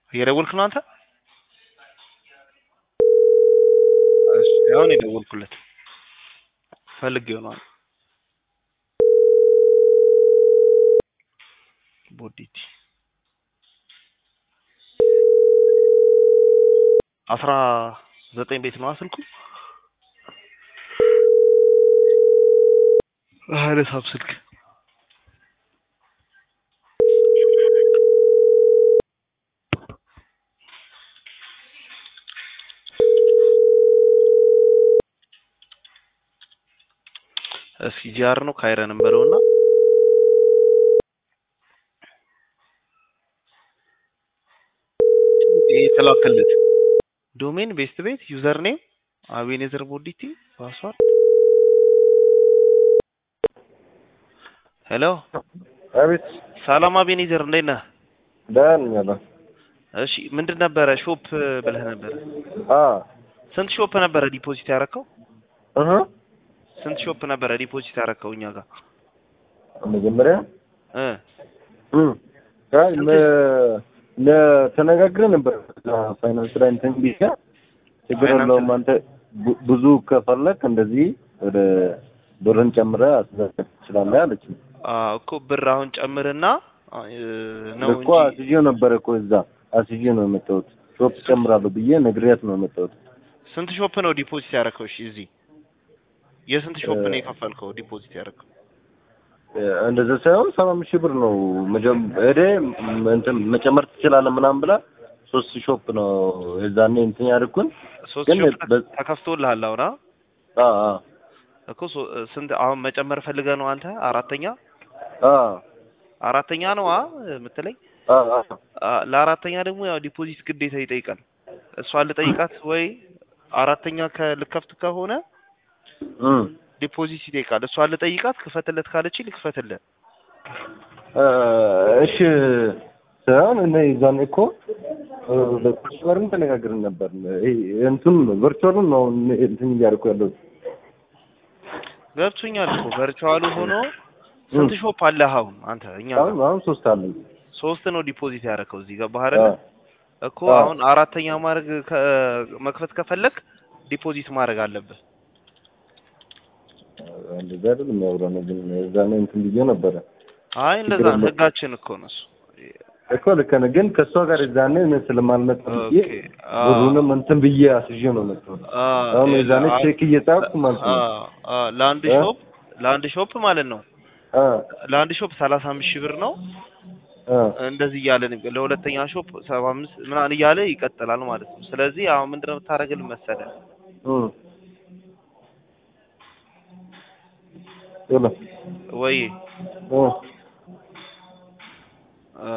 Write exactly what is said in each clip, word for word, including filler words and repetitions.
እየደወልክ ነው አንተ? እሺ አሁን የደወልኩለት ፈልጌው ነው። ቦዲቲ አስራ ዘጠኝ ቤት ነው ስልኩ። አረ ሳብ ስልክ እስኪ ጂአር ነው ካይረንም በለውና የተላከለት ዶሜን ቤስት ቤት ዩዘር ኔም አቤኔዘር ቦዲቲ ፓስወርድ ሄሎ አቤት ሰላም አቤኔዘር እንዴት ነህ? ዳን ያለ እሺ ምንድን ነበረ ሾፕ ብለህ ነበር? አ ስንት ሾፕ ነበረ ዲፖዚት ያረከው? እህ ስንት ሾፕ ነበረ ዲፖዚት ያረከው እኛ ጋር? መጀመሪያ እ እም አይ ለ ለተነጋግረን ነበር ፋይናንስ ላይ እንትን ቢያ ችግር የለውም አንተ ብዙ ከፈለክ እንደዚህ ወደ ብርን ጨምረህ አስዘጋጅ ትችላለህ አለች። አዎ እኮ ብር አሁን ጨምርና ነው እንጂ እኮ አስይዤው ነበር እኮ እዛ አስይዤው ነው የመጣሁት። ሾፕ ጨምራለሁ ብዬ ነግሬያት ነው የመጣሁት። ስንት ሾፕ ነው ዲፖዚት ያረከው? እሺ እዚህ የስንት ሾፕ ነው የከፈልከው ዲፖዚት ያረከው? እንደዛ ሳይሆን ሰባ አምስት ሺህ ብር ነው መጀመሪያ እንትን መጨመር ትችላለህ ምናምን ብላ ሶስት ሾፕ ነው የዛኔ እንትን ያደርኩን ሶስት ሾፕ ተከፍቶልሃል አሁን? አ አ እኮ ስንት አሁን መጨመር ፈልገህ ነው አንተ? አራተኛ አ አራተኛ ነው አ የምትለኝ? አ አ ለአራተኛ ደግሞ ያው ዲፖዚት ግዴታ ይጠይቃል። እሷን ልጠይቃት ወይ አራተኛ ከልከፍት ከሆነ እም ዲፖዚት ይጠይቃል። እሷን ልጠይቃት ክፈትለት ካለች ልክፈትለት። እሺ ሳይሆን እኔ ዛኔ እኮ ለኩሽወርን ተነጋግረን ነበር። እንትን ቨርቹዋሉን ነው እንትን እያደረኩ ያለው ገብቶኛል እኮ ቨርቹዋሉ ሆኖ ስንት ሾፕ አለህ አሁን አንተ? እኛ አሁን አሁን ሶስት አለኝ። ሶስት ነው ዲፖዚት ያደረከው እዚህ ገባህ አይደል? እኮ አሁን አራተኛ ማድረግ መክፈት ከፈለክ ዲፖዚት ማድረግ አለብህ። እንደዛ አይደለም የሚያወራው ነው ግን እዛኔ እንትን ብዬ ነበረ። አይ እንደዛ ህጋችን እኮ ነው እኮ ልክ ነህ ግን ከሷ ጋር እዛኔ እኔ ስለማልመጣ ብዬ ብሩንም እንትን ብዬ አስይዤ ነው መጣሁ። አሁን እዛኔ ቼክ እየጻፍኩ ማለት ነው። አ ለአንድ ሾፕ ለአንድ ሾፕ ማለት ነው አ ለአንድ ሾፕ ሰላሳ አምስት ሺህ ብር ነው። እንደዚህ እያለ ለሁለተኛ ሾፕ ሰባ አምስት ምናምን እያለ ይቀጥላል ማለት ነው። ስለዚህ አሁን ምንድነው የምታደርግልህ መሰለህ? እም ይላ ወይ ኦ አ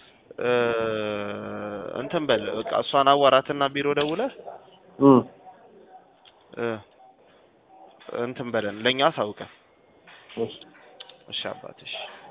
እንትን በል በቃ እሷን አዋራትና ቢሮ ደውለህ እም እ እንትን በለን ለኛ አሳውቀን። እሺ አባትሽ